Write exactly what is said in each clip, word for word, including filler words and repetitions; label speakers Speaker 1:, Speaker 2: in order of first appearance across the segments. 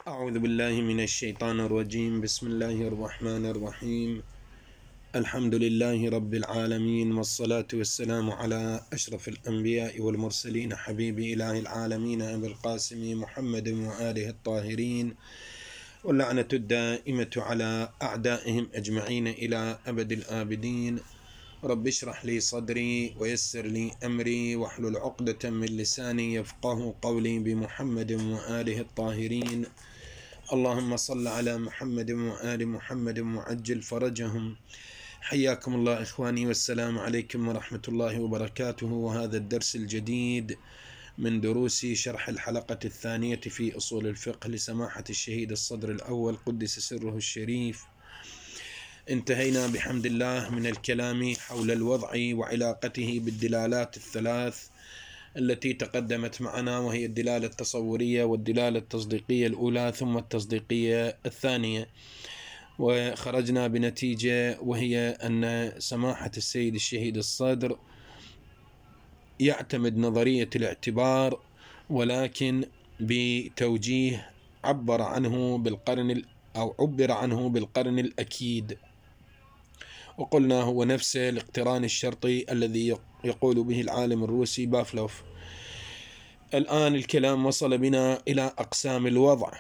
Speaker 1: أعوذ بالله من الشيطان الرجيم. بسم الله الرحمن الرحيم. الحمد لله رب العالمين، والصلاة والسلام على أشرف الأنبياء والمرسلين، حبيب إله العالمين أبي القاسم محمد وآله الطاهرين، واللعنة الدائمة على أعدائهم أجمعين إلى أبد الآبدين. رب اشرح لي صدري ويسر لي أمري واحلل عقدة من لساني يفقه قولي، بمحمد وآله الطاهرين. اللهم صل على محمد وآل محمد وعجل فرجهم. حياكم الله إخواني، والسلام عليكم ورحمة الله وبركاته. وهذا الدرس الجديد من دروس شرح الحلقة الثانية في أصول الفقه لسماحة الشهيد الصدر الأول قدس سره الشريف. انتهينا بحمد الله من الكلام حول الوضع وعلاقته بالدلالات الثلاث التي تقدمت معنا، وهي الدلالة التصورية والدلالة التصديقية الأولى ثم التصديقية الثانية، وخرجنا بنتيجة وهي أن سماحة السيد الشهيد الصدر يعتمد نظرية الاعتبار، ولكن بتوجيه عبر عنه بالقرن أو عبر عنه بالقرن الأكيد، وقلنا هو نفسه الاقتران الشرطي الذي يقول به العالم الروسي بافلوف. الآن الكلام وصل بنا إلى أقسام الوضع.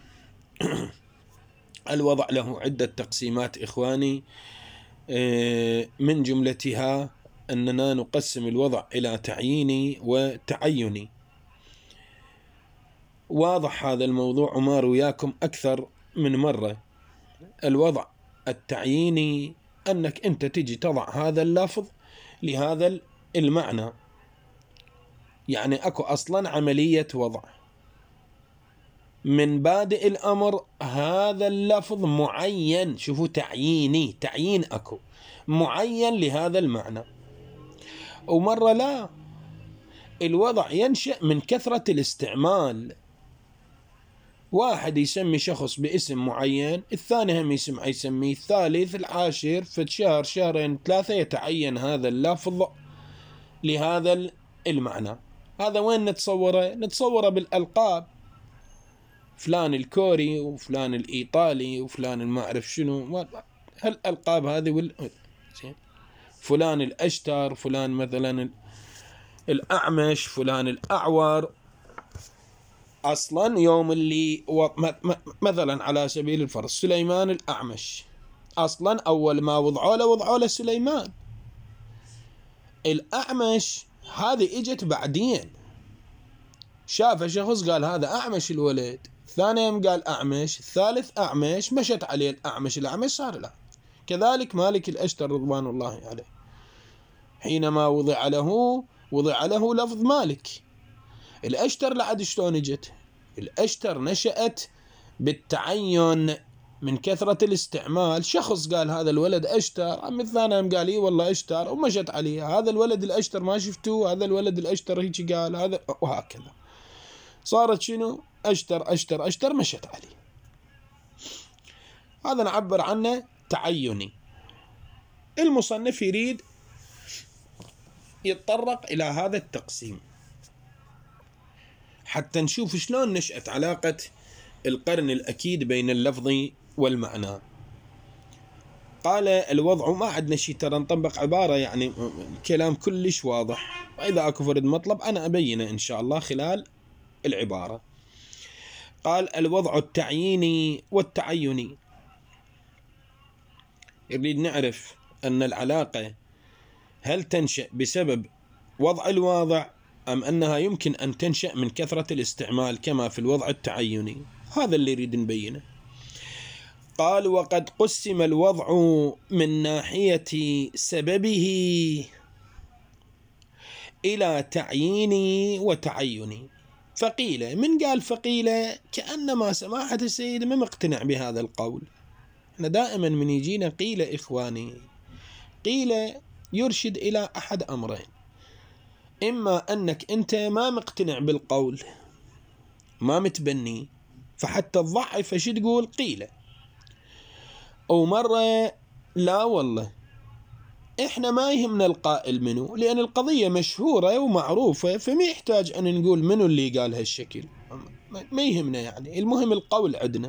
Speaker 1: الوضع له عدة تقسيمات إخواني، من جملتها أننا نقسم الوضع إلى تعييني وتعيني. واضح هذا الموضوع وما وياكم أكثر من مرة. الوضع التعييني أنك أنت تجي تضع هذا اللفظ لهذا المعنى، يعني أكو أصلا عملية وضع من بادئ الأمر. هذا اللفظ معين، شوفوا تعييني، تعيين أكو معين لهذا المعنى. ومرة لا، الوضع ينشأ من كثرة الاستعمال. واحد يسمي شخص باسم معين، الثاني هم يسمع يسميه، الثالث العاشر، في شهر شهرين ثلاثة يتعين هذا اللفظ لهذا المعنى. هذا وين نتصوره؟ نتصوره بالألقاب، فلان الكوري وفلان الإيطالي وفلان ما أعرف شنو، هالألقاب هذه وال... فلان الأشتر، فلان مثلا الأعمش، فلان الأعور. أصلا يوم اللي و... مثلا على سبيل الفرض سليمان الأعمش، أصلا أول ما وضعوا له وضعوا له سليمان. الأعمش هذه إجت بعدين، شاف شخص قال هذا أعمش الولد، ثاني يوم قال أعمش، الثالث أعمش، مشت عليه الأعمش، الأعمش صار له. كذلك مالك الأشتر رضوان الله عليه، حينما وضع له وضع له لفظ مالك. الأشتر لعد شلون اجت؟ الأشتر نشأت بالتعين من كثرة الاستعمال. شخص قال هذا الولد أشتر، أم الثاني قال لي والله أشتر، ومشت عليه هذا الولد الأشتر، ما شفتوه هذا الولد الأشتر هيك قال هذا، وهكذا صارت شنو؟ أشتر أشتر أشتر، مشت عليه. هذا نعبر عنه تعيني. المصنف يريد يتطرق إلى هذا التقسيم حتى نشوف شلون نشأت علاقة القرن الأكيد بين اللفظ والمعنى. قال الوضع، ما عندنا شيء ترى نطبق عبارة، يعني الكلام كلش واضح، وإذا أكو فرد مطلب أنا أبينه إن شاء الله خلال العبارة. قال الوضع التعييني والتعيني. يريد نعرف أن العلاقة هل تنشأ بسبب وضع الواضع، أم أنها يمكن أن تنشأ من كثرة الاستعمال كما في الوضع التعيني. هذا اللي يريد نبينه. قال وقد قسم الوضع من ناحية سببه إلى تعييني وتعيني. فقيل، من قال فقيل كأنما سماحة السيد ما مقتنع بهذا القول. أنا دائما من يجينا قيل إخواني، قيل يرشد إلى أحد أمرين: إما أنك أنت ما مقتنع بالقول، ما متبني، فحتى تضعف فش تقول قيل، أو مرة لا والله إحنا ما يهمنا القائل منه، لأن القضية مشهورة ومعروفة، فما يحتاج أن نقول منو اللي قال هالشكل. ما يهمنا يعني، المهم القول عندنا.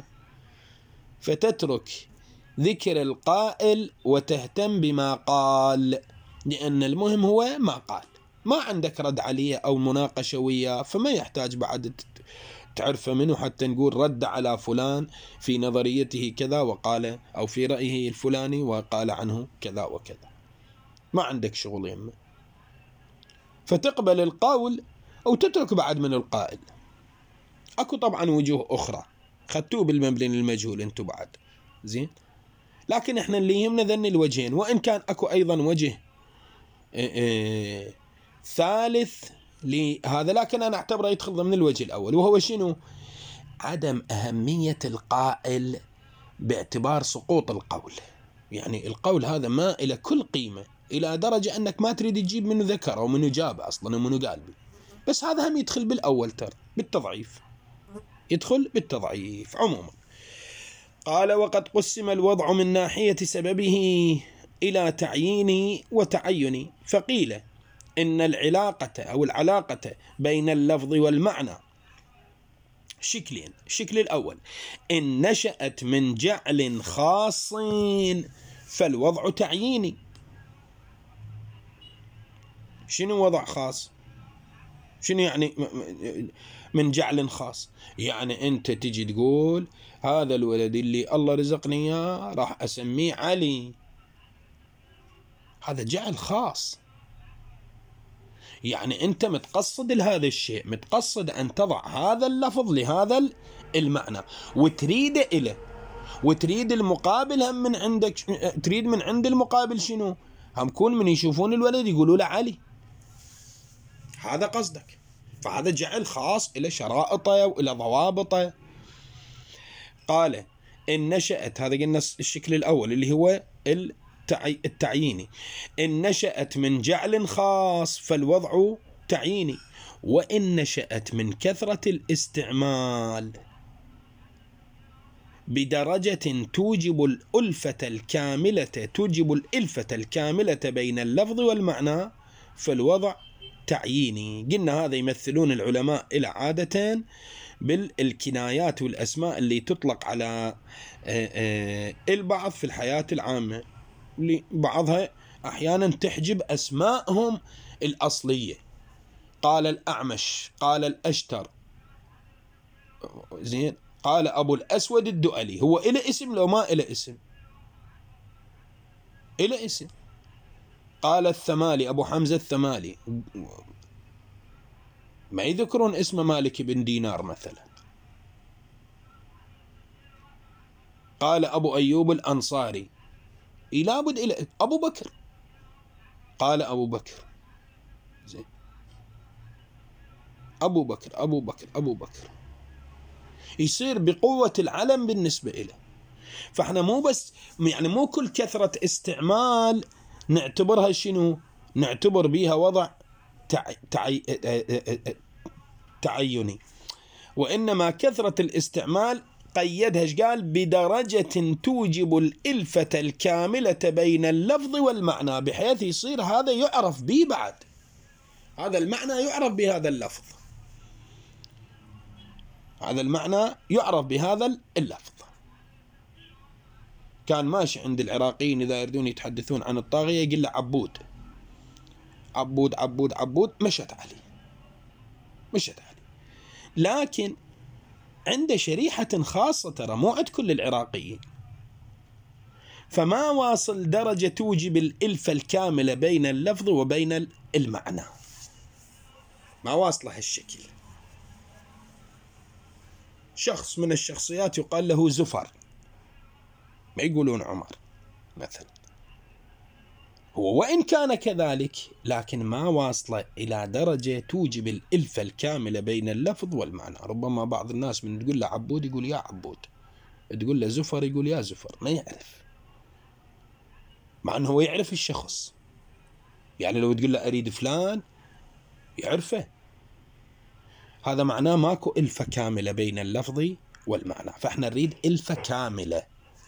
Speaker 1: فتترك ذكر القائل وتهتم بما قال، لأن المهم هو ما قال. ما عندك رد عليه أو مناقشة وياه، فما يحتاج بعد تعرف منه حتى نقول رد على فلان في نظريته كذا وقال، أو في رأيه الفلاني وقال عنه كذا وكذا. ما عندك شغل يمه. فتقبل القول أو تترك بعد من القائل. أكو طبعا وجوه أخرى خدتوه بالمبني المجهول أنتو بعد زين، لكن احنا اللي يهمنا ذن الوجهين. وإن كان أكو أيضا وجه اه اه ثالث لهذا، لكن أنا أعتبره يدخل ضمن الوجه الأول، وهو شنو؟ عدم أهمية القائل باعتبار سقوط القول. يعني القول هذا ما إلى كل قيمة، إلى درجة أنك ما تريد تجيب منه ذكر أو منه جاب أصلا ومنه قال بي. بس هذا هم يدخل بالأول ترى بالتضعيف، يدخل بالتضعيف عموما. قال: وقد قسم الوضع من ناحية سببه إلى تعيين وتعين، فقيل إن العلاقة أو العلاقة بين اللفظ والمعنى شكلين. الشكل الأول: إن نشأت من جعل خاص فالوضع تعييني. شنو وضع خاص؟ شنو يعني من جعل خاص؟ يعني أنت تجي تقول هذا الولد اللي الله رزقني إياه راح أسميه علي، هذا جعل خاص. يعني أنت متقصد لهذا الشيء، متقصد أن تضع هذا اللفظ لهذا المعنى وتريد إله، وتريد المقابل هم من عندك، تريد من عند المقابل شنو؟ هم كون من يشوفون الولد يقولوا له علي، هذا قصدك. فهذا جعل خاص إلى شرائطه وإلى ضوابطه. قال: إن نشأت، هذا قلنا الشكل الأول اللي هو التعييني، إن نشأت من جعل خاص فالوضع تعييني، وإن نشأت من كثرة الاستعمال بدرجة توجب الألفة الكاملة توجب الألفة الكاملة بين اللفظ والمعنى فالوضع تعييني. قلنا هذا يمثلون العلماء إلى عادة بالكنايات والأسماء اللي تطلق على البعض في الحياة العامة، اللي بعضها أحيانا تحجب أسماءهم الأصلية. قال الأعمش، قال الأشتر، زين، قال أبو الأسود الدؤلي. هو إلى اسم لو ما إلى اسم؟ إلى اسم. قال الثمالي، أبو حمزة الثمالي، ما يذكرون اسم مالك بن دينار مثلا. قال أبو أيوب الأنصاري، لابد إلى أبو بكر، قال أبو بكر، زين، أبو بكر أبو بكر أبو بكر، يصير بقوة العلم بالنسبة إليه. فإحنا مو بس يعني مو كل كثرة استعمال نعتبرها شنو؟ نعتبر بها وضع تعي... تعي... تعيني، وإنما كثرة الاستعمال قيدها ايش قال؟ بدرجة توجب الألفة الكاملة بين اللفظ والمعنى، بحيث يصير هذا يعرف به بعد، هذا المعنى يعرف بهذا اللفظ، هذا المعنى يعرف بهذا اللفظ. كان ماشي عند العراقيين إذا يريدون يتحدثون عن الطاغية يقول له عبود عبود عبود عبود، مشت عليه مشت عليه. لكن عنده شريحة خاصة ترى، مو عند كل العراقيين، فما واصل درجة توجب الألفة الكاملة بين اللفظ وبين المعنى، ما واصله هالشكل. شخص من الشخصيات يقال له زفر، ما يقولون عمر مثلا، هو وإن كان كذلك لكن ما واصل إلى درجة توجب الألفة الكاملة بين اللفظ والمعنى. ربما بعض الناس من تقول له عبود يقول يا عبود، تقول له زفر يقول يا زفر، ما يعرف، مع أنه هو يعرف الشخص. يعني لو تقول له أريد فلان يعرفه، هذا معناه ماكو ألفة كاملة بين اللفظ والمعنى، فإحنا نريد ألفة كاملة.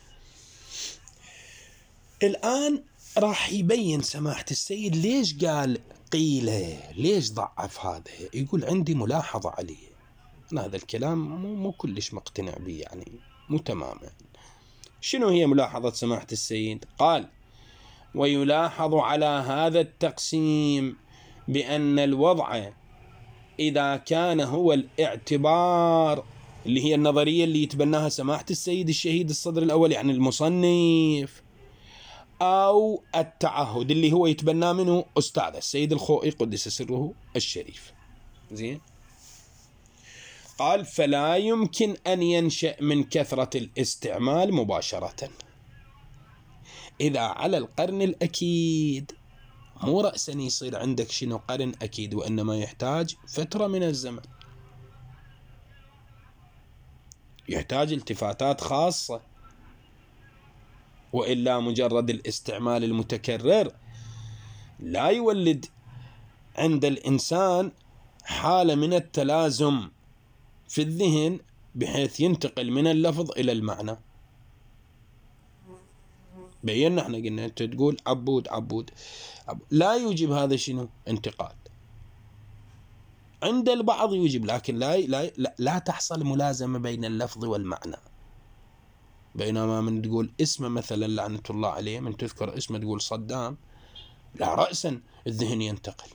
Speaker 1: الآن راح يبين سماحة السيد ليش قال قيله، ليش ضعف هذا. يقول عندي ملاحظة عليه. أنا هذا الكلام مو, مو كلش مقتنع به، يعني مو تماما. شنو هي ملاحظة سماحة السيد؟ قال: ويلاحظ على هذا التقسيم بأن الوضع إذا كان هو الاعتبار، اللي هي النظرية اللي يتبناها سماحة السيد الشهيد الصدر الأول يعني المصنف، أو التعهد اللي هو يتبناه منه أستاذ السيد الخوئي قدس سره الشريف. زين. قال: فلا يمكن أن ينشأ من كثرة الاستعمال مباشرة. إذا على القرن الأكيد مو رأسا يصير عندك شنو قرن أكيد، وإنما يحتاج فترة من الزمن، يحتاج التفاتات خاصة، وإلا مجرد الاستعمال المتكرر لا يولد عند الإنسان حالة من التلازم في الذهن بحيث ينتقل من اللفظ إلى المعنى. بينا احنا قلنا انت تقول عبود عبود, عبود. لا يوجب هذا شنو انتقال عند البعض، يوجب، لكن لا, لا, لا, لا تحصل ملازمة بين اللفظ والمعنى. بينما من تقول اسمه مثلا لعنة الله عليه، من تذكر اسمه تقول صدام، لا رأسا الذهن ينتقل.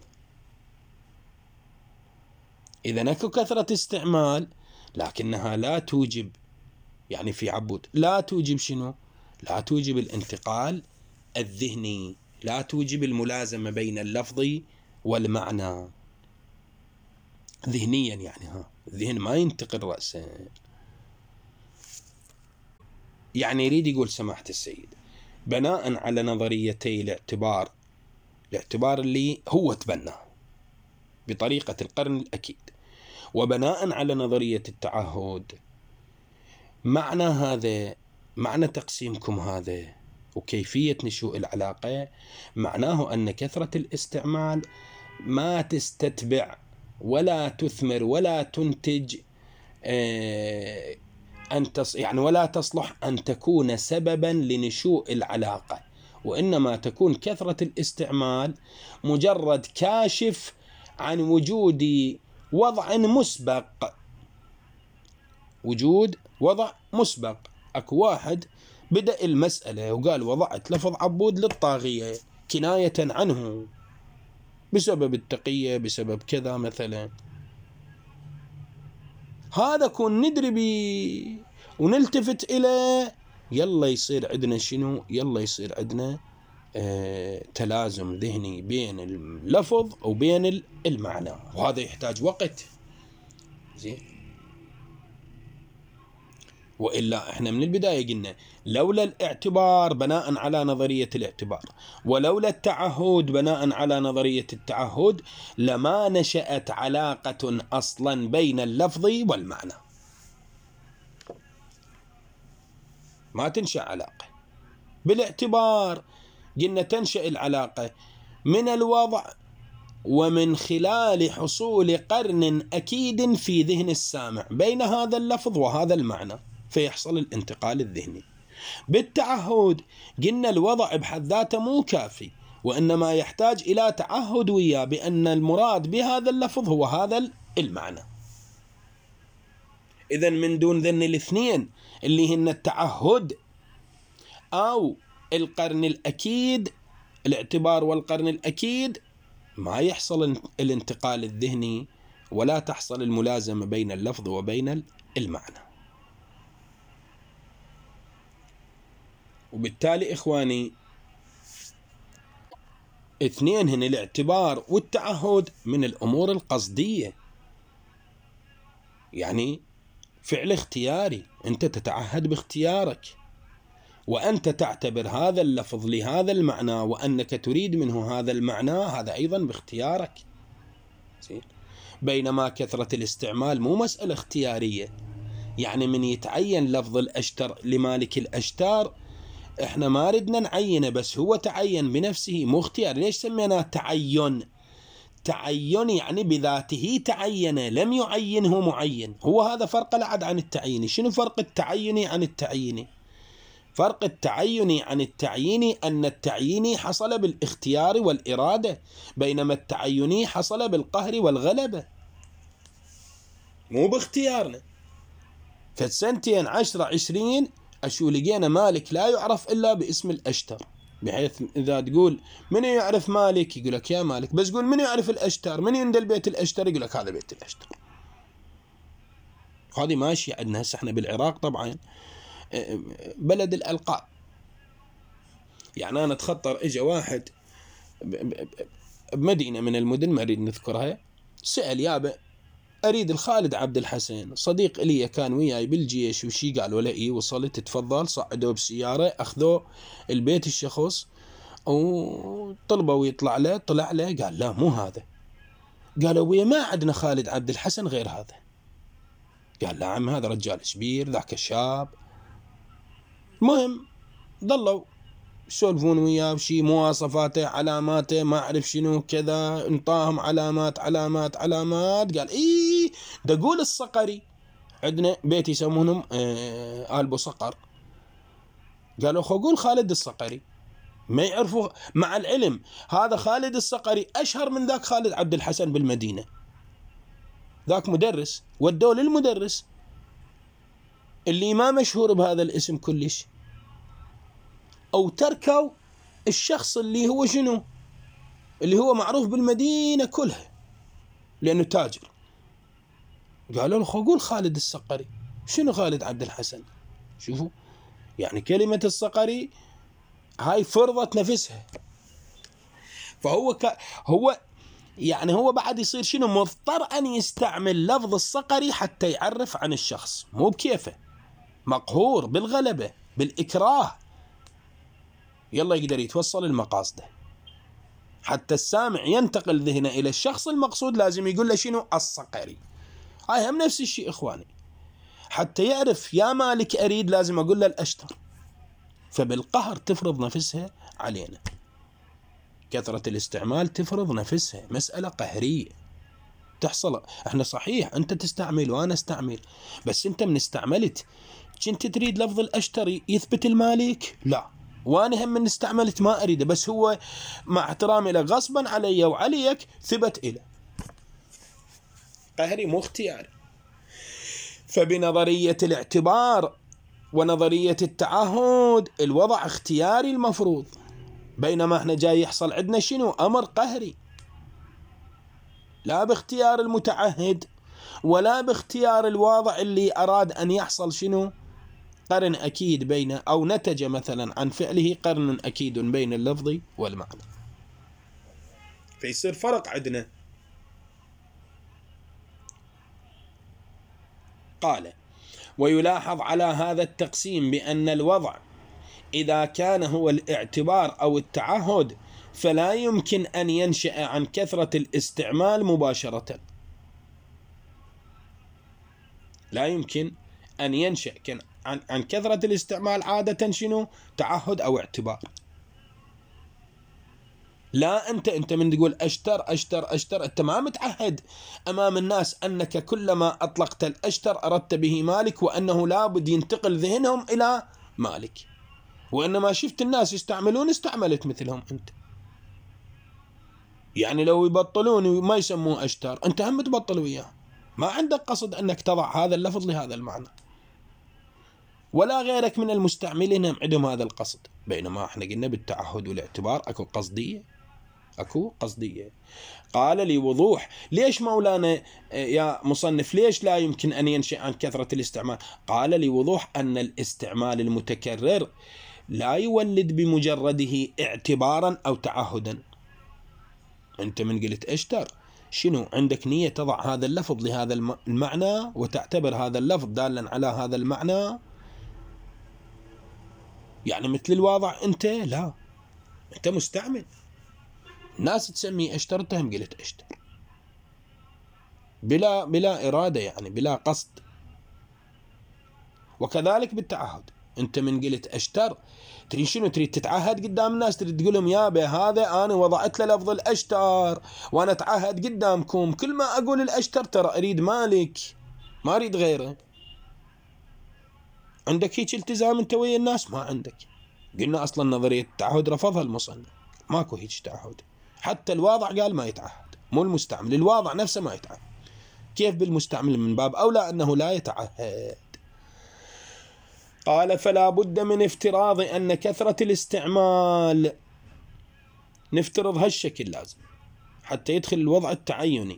Speaker 1: إذا اكو كثرة استعمال لكنها لا توجب، يعني في عبود لا توجب شنو؟ لا توجب الانتقال الذهني، لا توجب الملازمة بين اللفظ والمعنى ذهنيا، يعني ها الذهن ما ينتقل رأسا. يعني يريد يقول سماحة السيد بناء على نظريتي الاعتبار، الاعتبار اللي هو تبناه بطريقة القرن الأكيد، وبناء على نظرية التعهد، معنى هذا، معنى تقسيمكم هذا وكيفية نشوء العلاقة، معناه أن كثرة الاستعمال ما تستتبع ولا تثمر ولا تنتج آه أن تص... يعني ولا تصلح أن تكون سببا لنشوء العلاقة، وإنما تكون كثرة الاستعمال مجرد كاشف عن وجود وضع مسبق، وجود وضع مسبق. أكو واحد بدأ المسألة وقال وضعت لفظ عبود للطاغية كناية عنه بسبب التقية، بسبب كذا مثلا، هذا كون ندري بي ونلتفت إلى، يلا يصير عندنا شنو؟ يلا يصير عندنا آه تلازم ذهني بين اللفظ وبين المعنى، وهذا يحتاج وقت. زين. وإلا احنا من البداية قلنا لولا الاعتبار بناء على نظرية الاعتبار، ولولا التعهد بناء على نظرية التعهد، لما نشأت علاقة أصلا بين اللفظ والمعنى، ما تنشأ علاقة. بالاعتبار قلنا تنشأ العلاقة من الوضع ومن خلال حصول قرن أكيد في ذهن السامع بين هذا اللفظ وهذا المعنى، فيحصل الانتقال الذهني. بالتعهد قلنا الوضع بحد ذاته مو كافي، وإنما يحتاج إلى تعهد وياه بأن المراد بهذا اللفظ هو هذا المعنى. إذن من دون ذن الاثنين اللي هن التعهد أو القرن الأكيد، الاعتبار والقرن الأكيد، ما يحصل الانتقال الذهني ولا تحصل الملازمة بين اللفظ وبين المعنى. وبالتالي إخواني اثنين هن الاعتبار والتعهد من الأمور القصدية، يعني فعل اختياري، أنت تتعهد باختيارك، وأنت تعتبر هذا اللفظ لهذا المعنى وأنك تريد منه هذا المعنى، هذا أيضا باختيارك. بينما كثرة الاستعمال مو مسألة اختيارية، يعني من يتعين لفظ الأشتر لمالك الأشتار احنا ما ردنا نعينه، بس هو تعين بنفسه مو اختيار. ليش سميناه تعين؟ تعين يعني بذاته تعين، لم يعينه معين. هو هذا فرق العد عن التعيين. شنو فرق التعين عن التعيين؟ فرق التعين عن التعيين أن التعيين حصل بالاختيار والإرادة، بينما التعين حصل بالقهر والغلبة. مو باختيارنا. فسنتين عشرة عشرين أشو لقينا مالك لا يعرف إلا باسم الأشتر، بحيث إذا تقول من يعرف مالك يقول لك يا مالك، بس قول من يعرف الأشتر، من يندل بيت الأشتر يقول لك هذا بيت الأشتر. هذه ماشي عندنا هسه احنا بالعراق طبعا بلد الألقاب. يعني أنا أتخطر إجا واحد بمدينة من المدن ما أريد نذكرها، سأل يابا أريد الخالد عبد الحسن، صديق إلي كان وياي بالجيش وشي، قال ولا إيه، وصلت تفضل، صعدوا بسيارة أخذوا البيت الشخص وطلبوا يطلع له، طلع له قال لا مو هذا. قالوا ويا ما عندنا خالد عبد الحسن غير هذا. قال لا عم هذا رجال كبير ذاك الشاب. المهم ضلوا يسولفون وياه بشي مواصفاته علاماته ما أعرف شنو كذا، انطاهم علامات علامات علامات. قال إيه دا قول الصقري عندنا بيت يسمونهم آه آل بو صقر. قالوا خو قول خالد الصقري. ما يعرفوا، مع العلم هذا خالد الصقري أشهر من ذاك خالد عبد الحسن بالمدينة. ذاك مدرس ودوه للمدرس اللي ما مشهور بهذا الاسم كلش، أو تركوا الشخص اللي هو شنو، اللي هو معروف بالمدينة كلها لأنه تاجر. قالوا له خو قول خالد الصقري. شنو خالد عبد الحسن؟ شوفوا يعني كلمة الصقري هاي فرضت نفسها. فهو ك... هو يعني هو بعد يصير شنو، مضطر أن يستعمل لفظ الصقري حتى يعرف عن الشخص، مو بكيفه، مقهور بالغلبة بالإكراه، يلا يقدر يتوصل المقاصده. حتى السامع ينتقل ذهنه إلى الشخص المقصود لازم يقول له شنو الصقري. هاي هم نفس الشيء إخواني، حتى يعرف يا مالك أريد لازم أقول له الأشتر. فبالقهر تفرض نفسها علينا، كثرة الاستعمال تفرض نفسها، مسألة قهرية تحصل. احنا صحيح انت تستعمل وانا استعمل، بس انت من استعملت كنت تريد لفظ الأشتر يثبت المالك، لا، وانا هم من استعملت ما اريده، بس هو مع احترامي له غصبا علي وعليك ثبت إله. قهري مو اختياري. فبنظرية الاعتبار ونظرية التعهد الوضع اختياري المفروض، بينما احنا جاي يحصل عندنا شنو، أمر قهري، لا باختيار المتعهد ولا باختيار الواضع اللي أراد أن يحصل شنو، قرن أكيد بين، أو نتج مثلا عن فعله قرن أكيد بين اللفظ والمعنى. فيصير فرق عندنا. قال ويلاحظ على هذا التقسيم بأن الوضع إذا كان هو الاعتبار أو التعهد فلا يمكن أن ينشأ عن كثرة الاستعمال مباشرة، لا يمكن أن ينشأ عن, عن كثرة الاستعمال عادة شنو، تعهد أو اعتبار. لا أنت أنت من تقول أشتر أشتر أشتر أنت ما متعهد أمام الناس أنك كلما أطلقت الأشتر أردت به مالك، وأنه لابد ينتقل ذهنهم إلى مالك، وإنما شفت الناس يستعملون استعملت مثلهم أنت. يعني لو يبطلون وما يسموه أشتر أنت هم تبطل وياه، ما عندك قصد أنك تضع هذا اللفظ لهذا المعنى، ولا غيرك من المستعملين هم عندهم هذا القصد. بينما احنا قلنا بالتعهد والاعتبار أكو قصدية، أكو قصدية. قال لي وضوح، ليش مولانا يا مصنف ليش لا يمكن أن ينشأ عن كثرة الاستعمال؟ قال لي وضوح أن الاستعمال المتكرر لا يولد بمجرده اعتبارا أو تعهدا. أنت من قلت أشتر شنو عندك نية تضع هذا اللفظ لهذا المعنى وتعتبر هذا اللفظ دالا على هذا المعنى، يعني مثل الواضع أنت لا، أنت مستعمل، الناس تسمي أشتر أنت هم قلت أشتر بلا بلا إرادة، يعني بلا قصد. وكذلك بالتعهد، أنت من قلت أشتر تريد شنو، تريد تتعهد قدام الناس، تريد تقول لهم يا بي هذا أنا وضعت له لفظ الأشتر وأنا أتعهد قدامكم كل ما أقول الأشتر ترى أريد مالك ما أريد غيره. عندك هيك التزام أنت ويا الناس؟ ما عندك. قلنا أصلا نظرية التعهد رفضها المصنف، ماكو هيك تعهد، حتى الواضع قال ما يتعهد، مو المستعمل، الواضع نفسه ما يتعهد. كيف بالمستعمل؟ من باب أولى أنه لا يتعهد. قال فلا بد من افتراض أن كثرة الاستعمال، نفترض هالشكل لازم حتى يدخل الوضع التعيني،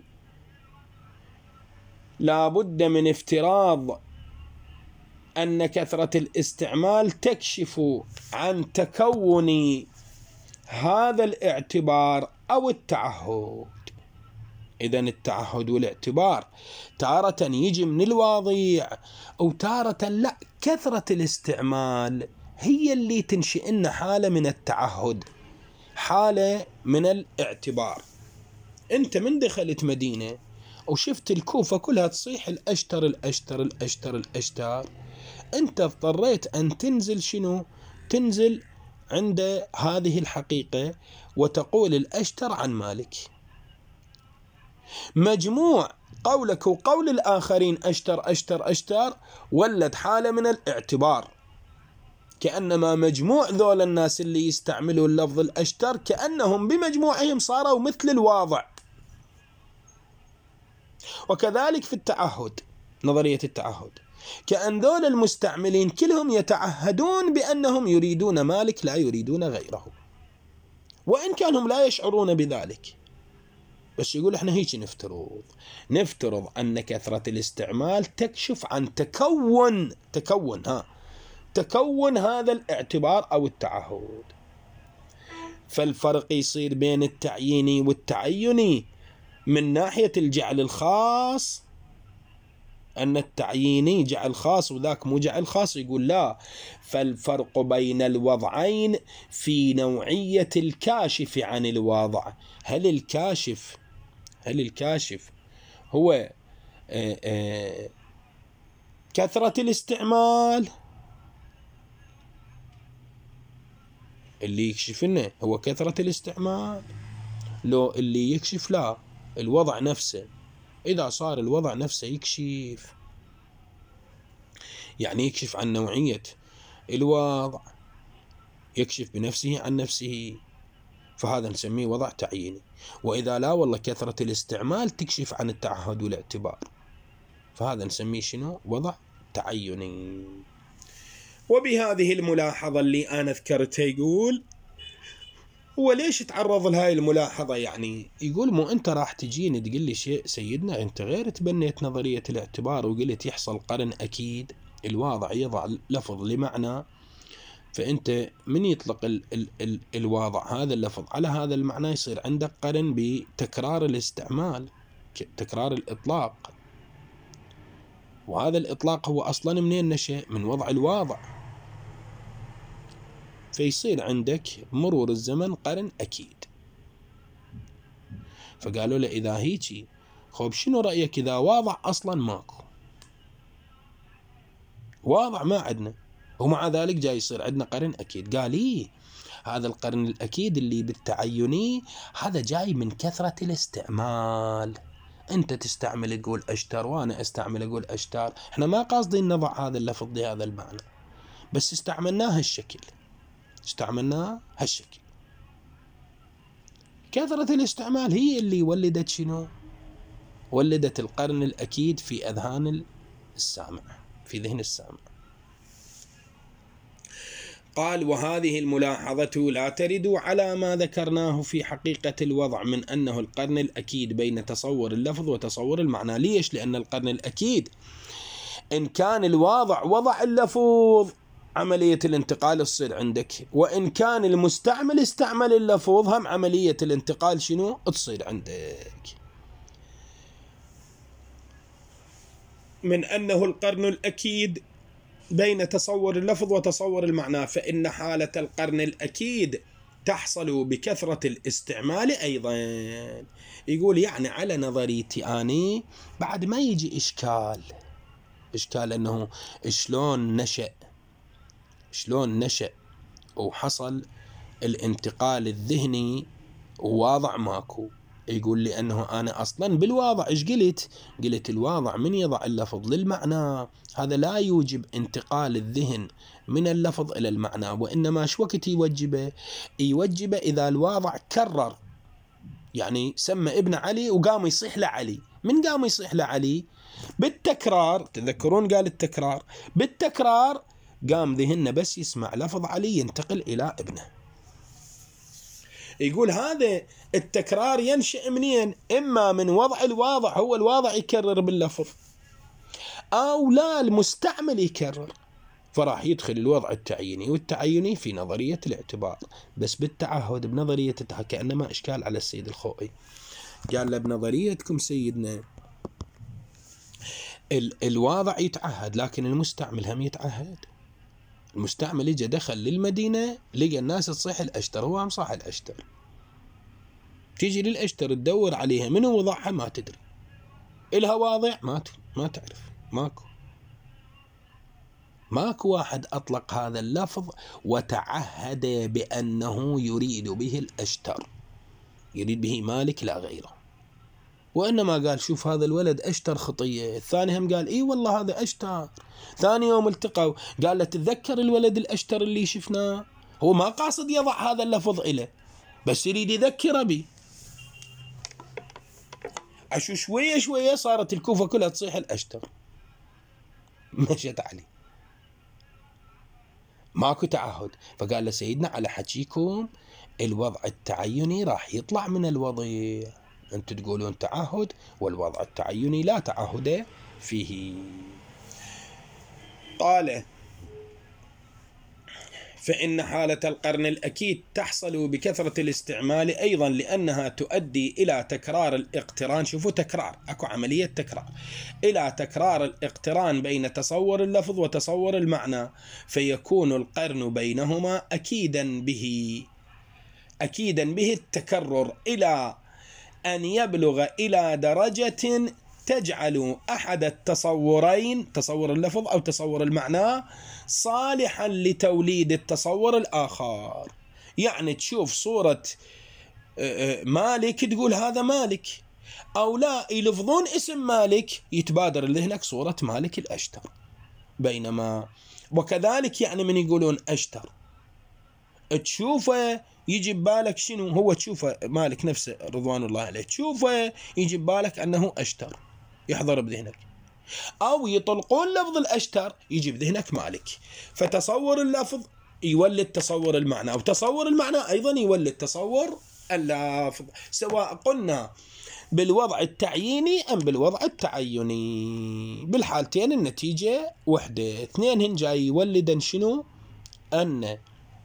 Speaker 1: لا بد من افتراض أن كثرة الاستعمال تكشف عن تكون هذا الاعتبار أو التعهد. إذن التعهد والاعتبار تارة يجي من الواضع أو تارة لا، كثرة الاستعمال هي اللي تنشئ لنا حالة من التعهد، حالة من الاعتبار. أنت من دخلت مدينة وشفت الكوفة كلها تصيح الأشتر الأشتر الأشتر الأشتر، أنت اضطريت أن تنزل شنو؟ تنزل عند هذه الحقيقة وتقول الأشتر عن مالك. مجموع قولك وقول الآخرين أشتر أشتر أشتر ولد حالة من الاعتبار، كأنما مجموع ذول الناس اللي يستعملوا اللفظ الأشتر كأنهم بمجموعهم صاروا مثل الواضع. وكذلك في التعهد، نظرية التعهد، كأن ذول المستعملين كلهم يتعهدون بأنهم يريدون مالك لا يريدون غيره، وإن كانوا لا يشعرون بذلك. بس يقول احنا هيك نفترض نفترض أن كثرة الاستعمال تكشف عن تكون تكون ها تكون هذا الاعتبار أو التعهد. فالفرق يصير بين التعييني والتعيني من ناحية الجعل الخاص، أن التعييني جعل خاص وذاك مو جعل خاص. يقول لا، فالفرق بين الوضعين في نوعية الكاشف عن الواضع. هل الكاشف هل الكاشف هو آآ آآ كثرة الاستعمال؟ اللي يكشف لنا هو كثرة الاستعمال، لو اللي يكشف لا الوضع نفسه. إذا صار الوضع نفسه يكشف، يعني يكشف عن نوعية الوضع، يكشف بنفسه عن نفسه، فهذا نسميه وضع تعييني. وإذا لا والله كثرة الاستعمال تكشف عن التعهد والاعتبار، فهذا نسميه شنو؟ وضع تعيني. وبهذه الملاحظة اللي أنا ذكرتها يقول هو ليش تعرض لهاي الملاحظة؟ يعني يقول مو أنت راح تجيني تقول لي شيء سيدنا، أنت غير تبنيت نظرية الاعتبار وقلت يحصل قرن أكيد، الواضع يضع لفظ لمعنى، فأنت من يطلق ال ال ال الواضع هذا اللفظ على هذا المعنى يصير عندك قرن بتكرار الاستعمال، تكرار الإطلاق، وهذا الإطلاق هو أصلا منين نشأ؟ من وضع الواضع، فيصير عندك مرور الزمن قرن أكيد. فقالوا له إذا هيجي خوب شنو رأيك إذا واضع أصلا ماكو، واضع ما عندنا، ومع ذلك جاي يصير عندنا قرن أكيد. قال إيه، هذا القرن الأكيد اللي بالتعيني هذا جاي من كثرة الاستعمال. أنت تستعمل تقول أشتر وأنا أستعمل أقول أشتر، إحنا ما قاصدين نضع هذا اللفظ بهذا المعنى، بس استعملناه هالشكل استعملناه هالشكل. كثرة الاستعمال هي اللي ولدت شنو؟ ولدت القرن الأكيد في أذهان السامع، في ذهن السامع. قال وهذه الملاحظة لا ترد على ما ذكرناه في حقيقة الوضع من أنه القرن الأكيد بين تصور اللفظ وتصور المعنى. ليش؟ لأن القرن الأكيد إن كان الواضع وضع اللفظ عملية الانتقال تصير عندك، وإن كان المستعمل استعمل اللفظ هم عملية الانتقال شنو تصير عندك. من أنه القرن الأكيد بين تصور اللفظ وتصور المعنى، فإن حالة القرن الأكيد تحصل بكثرة الاستعمال أيضا. يقول يعني على نظريتي أني بعد ما يجي إشكال إشكال أنه شلون نشأ شلون نشأ وحصل الانتقال الذهني وواضع ماكو. يقول لي أنه أنا أصلا بالواضع إيش قلت؟ قلت الواضع من يضع اللفظ للمعنى هذا لا يوجب انتقال الذهن من اللفظ إلى المعنى، وإنما شو وقت يوجبه؟ يوجبه إذا الواضع كرر، يعني سمى ابن علي وقام يصيح لعلي، من قام يصيح لعلي بالتكرار، تذكرون قال التكرار، بالتكرار قام ذهننا بس يسمع لفظ علي ينتقل إلى ابنه. يقول هذا التكرار ينشأ منين؟ إما من وضع الواضع، هو الواضع يكرر باللفظ، أو لا المستعمل يكرر، فراح يدخل الوضع التعييني والتعيني في نظرية الاعتبار، بس بالتعهد بنظرية كأنما إشكال على السيد الخوئي. قال له بنظريتكم سيدنا ال الواضع يتعهد لكن المستعمل هم يتعهد. المستعمل يجي دخل للمدينة لقى الناس تصيح الأشتر، هو هم صاح الأشتر، تيجي للأشتر تدور عليها منو وضعها ما تدري، إلها واضع ما ما تعرف، ماكو ماكو واحد أطلق هذا اللفظ وتعهد بأنه يريد به الأشتر، يريد به مالك لا غيره، وإنما قال شوف هذا الولد أشتر خطية. الثاني هم قال إيه والله هذا أشتر. ثاني يوم التقوا قال له تتذكر الولد الأشتر اللي شفناه؟ هو ما قاصد يضع هذا اللفظ إله، بس يريد يذكر بي. عشو شوية شوية صارت الكوفة كلها تصيح الأشتر، مشت عليه، ماكو تعهد. فقال له سيدنا على حكيكم الوضع التعيني راح يطلع من الوضع، أنتم تقولون تعهد والوضع التعيني لا تعهد فيه. قال فإن حالة القرن الأكيد تحصل بكثرة الاستعمال أيضا لأنها تؤدي إلى تكرار الاقتران. شوفوا تكرار، أكو عملية تكرار، إلى تكرار الاقتران بين تصور اللفظ وتصور المعنى، فيكون القرن بينهما أكيدا به أكيدا به التكرر إلى أن يبلغ إلى درجة تجعل أحد التصورين، تصور اللفظ أو تصور المعنى، صالحا لتوليد التصور الآخر. يعني تشوف صورة مالك تقول هذا مالك، أو لا يلفظون اسم مالك يتبادر لذهنك صورة مالك الأشتر. بينما وكذلك يعني من يقولون أشتر تشوفه يجي ببالك شنو هو، تشوفه مالك نفسه رضوان الله عليه، تشوفه يجي ببالك أنه أشتر يحضر بذهنك، أو يطلقون لفظ الأشتر يجي بذهنك مالك. فتصور اللفظ يولد تصور المعنى، أو تصور المعنى أيضا يولد تصور اللفظ، سواء قلنا بالوضع التعييني أم بالوضع التعيني. بالحالتين النتيجة وحدة، اثنين هن جاي يولدن شنو؟ أن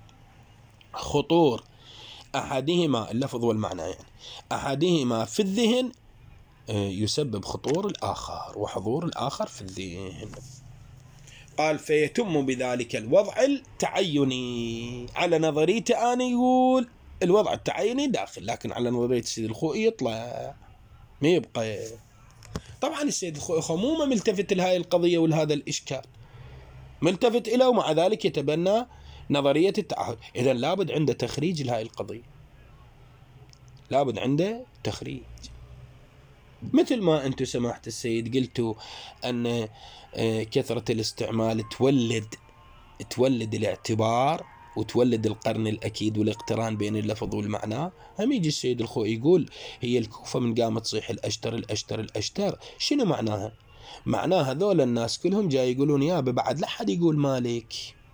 Speaker 1: خطور أحدهما اللفظ والمعنى، يعني أحدهما في الذهن يسبب خطور الآخر وحضور الآخر في الذهن. قال فيتم بذلك الوضع التعيني. على نظريته أنا يقول الوضع التعيني داخل، لكن على نظرية السيد الخوئي يطلع ما يبقى. طبعا السيد الخوئي مو ملتفت لهذه القضية ولهذا الإشكال، ملتفت إلى، ومع ذلك يتبنى نظرية التعهد. إذن لابد عنده تخريج لهذه القضية، لابد عنده تخريج. مثل ما أنتم سماحة السيد قلتوا أن كثرة الاستعمال تولد تولد الاعتبار وتولد القرن الأكيد والاقتران بين اللفظ والمعنى، هم يجي السيد الخوئي يقول هي الكوفة من قامت تصيح الأشتر الأشتر الأشتر، شنو معناها؟ معناها ذول الناس كلهم جاي يقولون يا بعد لا حد يقول مالك،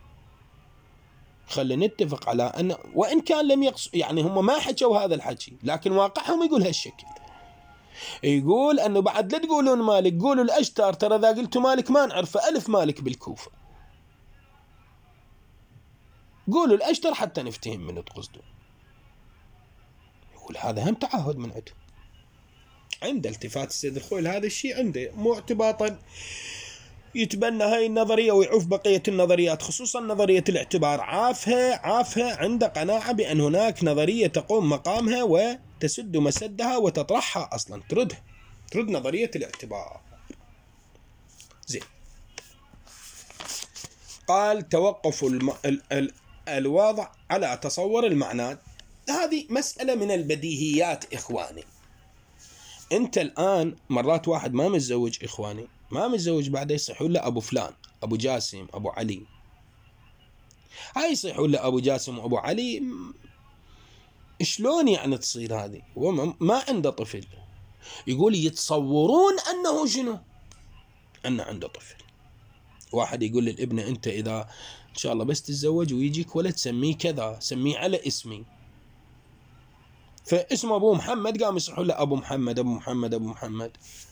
Speaker 1: خلينا نتفق على أن وإن كان لم يقص، يعني هم ما حكوا هذا الحكي لكن واقعهم يقول هالشكل، يقول أنه بعد لا تقولون مالك، قولوا الأشتر، ترى إذا قلتوا مالك ما نعرف ألف مالك بالكوفة، قولوا الأشتر حتى نفتهم من تقصدون. يقول هذا هم تعهد من عندهم، عند التفات السيد الخوئي لهذا الشيء، عنده مو اعتباطا يتبنى هاي النظرية ويعوف بقية النظريات، خصوصا نظرية الاعتبار عافها عافها عنده قناعة بأن هناك نظرية تقوم مقامها وتسد مسدها وتطرحها أصلا، تردها، ترد نظرية الاعتبار. زين. قال توقف الم... ال... ال... الوضع على تصور المعنى. هذه مسألة من البديهيات إخواني. أنت الآن مرات واحد ما متزوج إخواني، ما متزوج، بعد يصيحون له أبو فلان، أبو جاسم، أبو علي، هاي يصيحون له أبو جاسم وأبو علي. شلون يعني تصير هذه؟ هو ما عنده طفل، يقول يتصورون أنه شنو؟ أنه عنده طفل. واحد يقول للابن أنت إذا إن شاء الله بس تتزوج ويجيك ولد سميه كذا، سميه على اسمي. فاسم أبو محمد قام يصيحون له أبو محمد أبو محمد أبو محمد.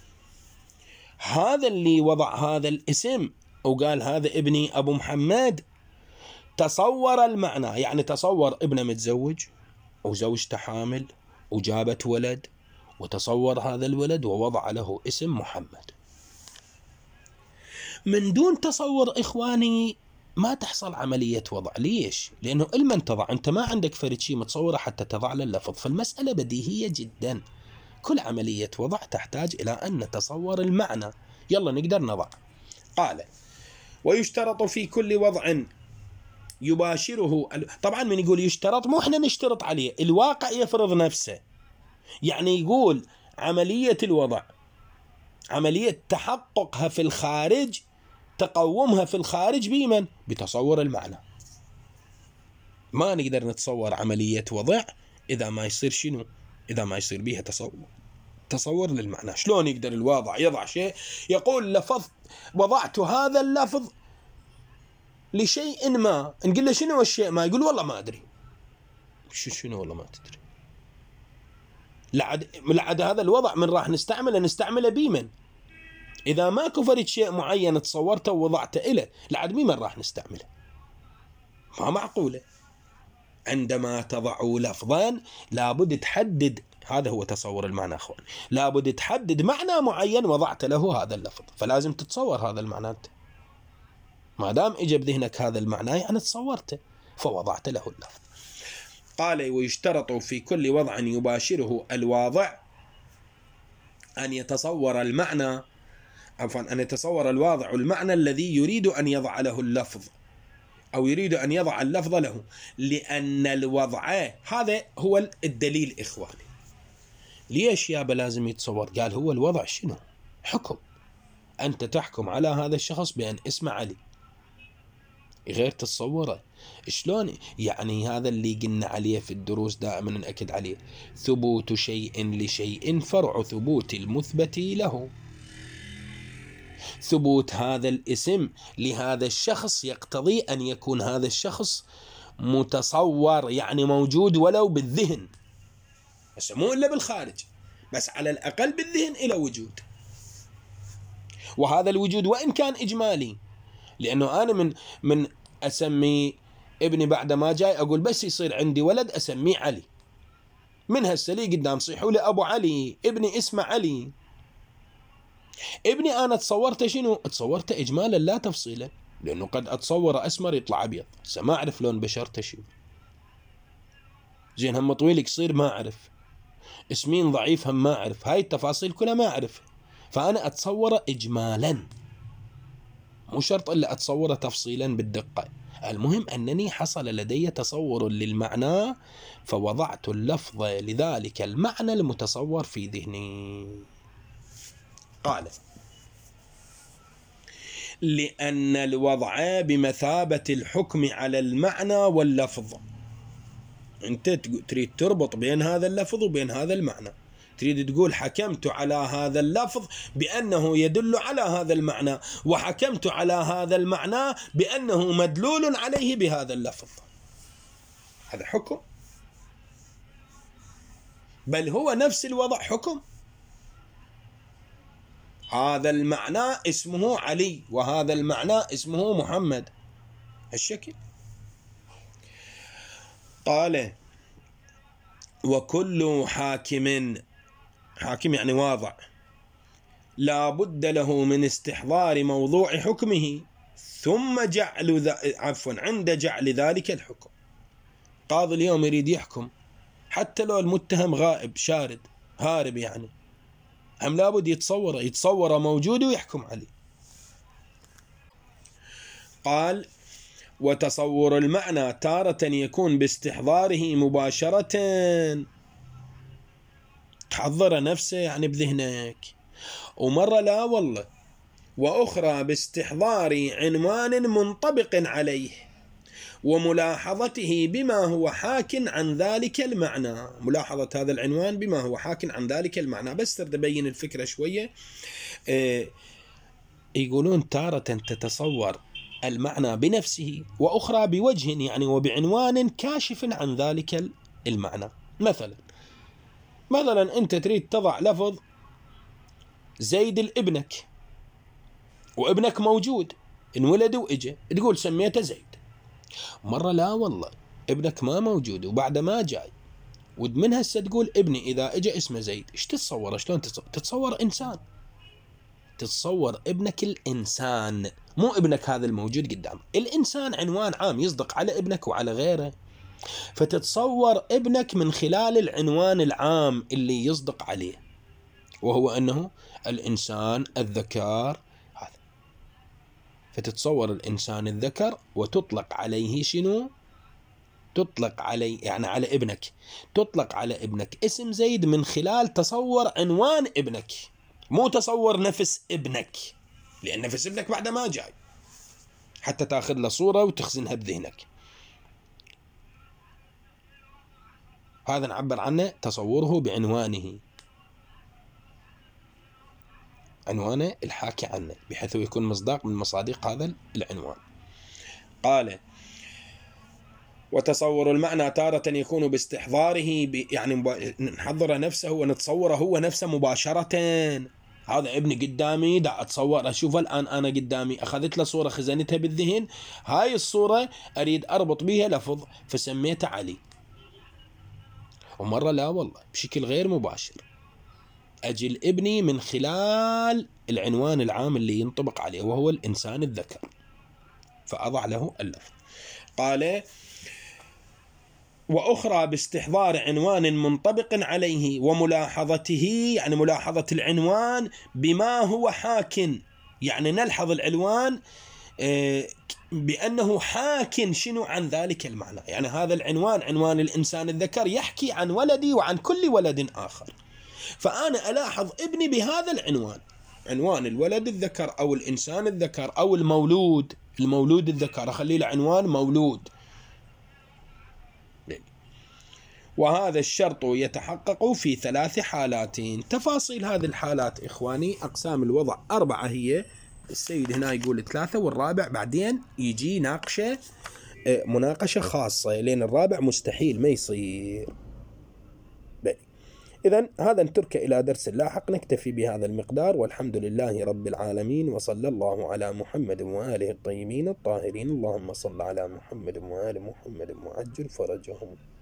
Speaker 1: هذا اللي وضع هذا الاسم وقال هذا ابني أبو محمد تصور المعنى، يعني تصور ابنه متزوج وزوجته حامل وجابت ولد، وتصور هذا الولد ووضع له اسم محمد. من دون تصور إخواني ما تحصل عملية وضع. ليش؟ لأنه المن تضع، أنت ما عندك فرد شيء متصورة حتى تضع له اللفظ، فالمسألة بديهية جدا. كل عملية وضع تحتاج إلى أن نتصور المعنى. يلا نقدر نضع. قال ويشترط في كل وضع يباشره. طبعا من يقول يشترط مو احنا نشترط عليه، الواقع يفرض نفسه. يعني يقول عملية الوضع عملية تحققها في الخارج، تقومها في الخارج بمن؟ بتصور المعنى. ما نقدر نتصور عملية وضع إذا ما يصير شنو؟ إذا ما يصير بيها تصور تصور للمعنى. شلون يقدر الواضع يضع شيء يقول لفظ وضعت هذا اللفظ لشيء ما، نقول له شنو الشيء ما، يقول والله ما أدري. شو شنو والله ما تدري؟ لعد لعد هذا الوضع من راح نستعمله نستعمله بمن؟ إذا ما كفرت شيء معين تصورته ووضعته إله، لعد مين راح نستعمله؟ ما معقولة. عندما تضع لفظان لابد تحدد، هذا هو تصور المعنى أخوان، لابد تحدد معنى معين وضعت له هذا اللفظ، فلازم تتصور هذا المعنى. ما دام إجا بذهنك هذا المعنى يعني تصورته فوضعت له اللفظ. قال ويشترط في كل وضع يباشره الواضع أن يتصور المعنى عفوا أن يتصور الواضع المعنى الذي يريد أن يضع له اللفظ، أو يريد أن يضع اللفظ له، لأن الوضع هذا هو الدليل إخواني. ليش يابا لازم يتصور؟ قال هو الوضع شنو؟ حكم. أنت تحكم على هذا الشخص بأن اسمه علي، غير تتصوره. شلون يعني؟ هذا اللي قلنا عليه في الدروس دائما نأكد عليه، ثبوت شيء لشيء فرع ثبوت المثبت له. ثبوت هذا الاسم لهذا الشخص يقتضي أن يكون هذا الشخص متصور، يعني موجود ولو بالذهن، بس مو إلا بالخارج، بس على الأقل بالذهن إلى وجود. وهذا الوجود وإن كان إجمالي، لأنه أنا من من أسمي ابني بعد ما جاي أقول بس يصير عندي ولد أسميه علي، من هسه لي قدام صيحوا لي أبو علي، ابني اسمه علي. ابني أنا تصورته شنو؟ تصورته إجمالا لا تفصيلا، لأنه قد أتصور أسمر يطلع أبيض، ما أعرف لون بشرته شنو. زين هم طويل قصير ما أعرف، اسمين ضعيف هم ما أعرف، هاي التفاصيل كلها ما أعرف، فأنا أتصوره إجمالا، مو شرط إلا أتصوره تفصيلا بالدقة. المهم أنني حصل لدي تصور للمعنى فوضعت اللفظ لذلك المعنى المتصور في ذهني. قال لأن الوضع بمثابة الحكم على المعنى واللفظ. أنت تريد تربط بين هذا اللفظ وبين هذا المعنى، تريد تقول حكمت على هذا اللفظ بأنه يدل على هذا المعنى، وحكمت على هذا المعنى بأنه مدلول عليه بهذا اللفظ. هذا حكم، بل هو نفس الوضع حكم. هذا المعنى اسمه علي وهذا المعنى اسمه محمد، هالشكل. قال وكل حاكم، حاكم يعني واضع، لا بد له من استحضار موضوع حكمه ثم جعل ذا عفوا عند جعل ذلك الحكم. قاضي اليوم يريد يحكم حتى لو المتهم غائب شارد هارب، يعني هم لابد يتصور يتصور موجود ويحكم عليه. قال وتصور المعنى تارة يكون باستحضاره مباشرة، تحضر نفسه يعني بذهنك، ومرة لا والله، وأخرى باستحضار عنوان منطبق عليه، وملاحظته بما هو حاك عن ذلك المعنى. ملاحظة هذا العنوان بما هو حاك عن ذلك المعنى. بس تبين الفكرة شوية. اه يقولون تارة تتصور المعنى بنفسه، وأخرى بوجه يعني وبعنوان كاشف عن ذلك المعنى. مثلا مثلا أنت تريد تضع لفظ زيد الابنك، وابنك موجود انولد وإجا، تقول سميته زيد. مرة لا والله ابنك ما موجود وبعد ما جاي، ومن هسه تقول ابني إذا إجا اسمه زيد. إيش تتصور؟ شلون تتصور؟ تتصور إنسان، تتصور ابنك الإنسان، مو ابنك هذا الموجود قدام. الإنسان عنوان عام يصدق على ابنك وعلى غيره، فتتصور ابنك من خلال العنوان العام اللي يصدق عليه، وهو أنه الإنسان الذكر هذا. فتتصور الإنسان الذكر وتطلق عليه شنو؟ تطلق عليه يعني على ابنك، تطلق على ابنك اسم زيد من خلال تصور عنوان ابنك، مو تصور نفس ابنك، لأن نفس ابنك بعد ما جاي حتى تأخذ له صورة وتخزنها بذهنك. هذا نعبر عنه تصوره بعنوانه، عنوانه الحاكي عنه، بحيث يكون مصداق من مصادق هذا العنوان. قال وتصور المعنى تارة يكون باستحضاره، يعني نحضر نفسه ونتصوره هو نفسه مباشرة. هذا ابني قدامي، دا أتصور أشوفه الآن أنا قدامي، أخذت له صورة خزنتها بالذهن، هاي الصورة أريد أربط بها لفظ فسميته علي. ومرة لا والله بشكل غير مباشر أجل ابني من خلال العنوان العام اللي ينطبق عليه وهو الإنسان الذكر، فأضع له اللفظ. قال وأخرى باستحضار عنوان منطبق عليه وملاحظته، يعني ملاحظة العنوان بما هو حاك، يعني نلحظ العنوان بأنه حاك شنو عن ذلك المعنى. يعني هذا العنوان عنوان الإنسان الذكر يحكي عن ولدي وعن كل ولد آخر، فأنا ألاحظ ابني بهذا العنوان، عنوان الولد الذكر أو الإنسان الذكر أو المولود، المولود الذكر أخلي له عنوان مولود. وهذا الشرط يتحقق في ثلاث حالات. تفاصيل هذه الحالات إخواني، أقسام الوضع أربعة هي، السيد هنا يقول ثلاثة والرابع بعدين يجي ناقشة مناقشة خاصة، لأن الرابع مستحيل ما يصير. إذن هذا نترك إلى درس لاحق، نكتفي بهذا المقدار، والحمد لله رب العالمين، وصلى الله على محمد وآله الطيبين الطاهرين. اللهم صل على محمد وآل محمد وعجل فرجهم.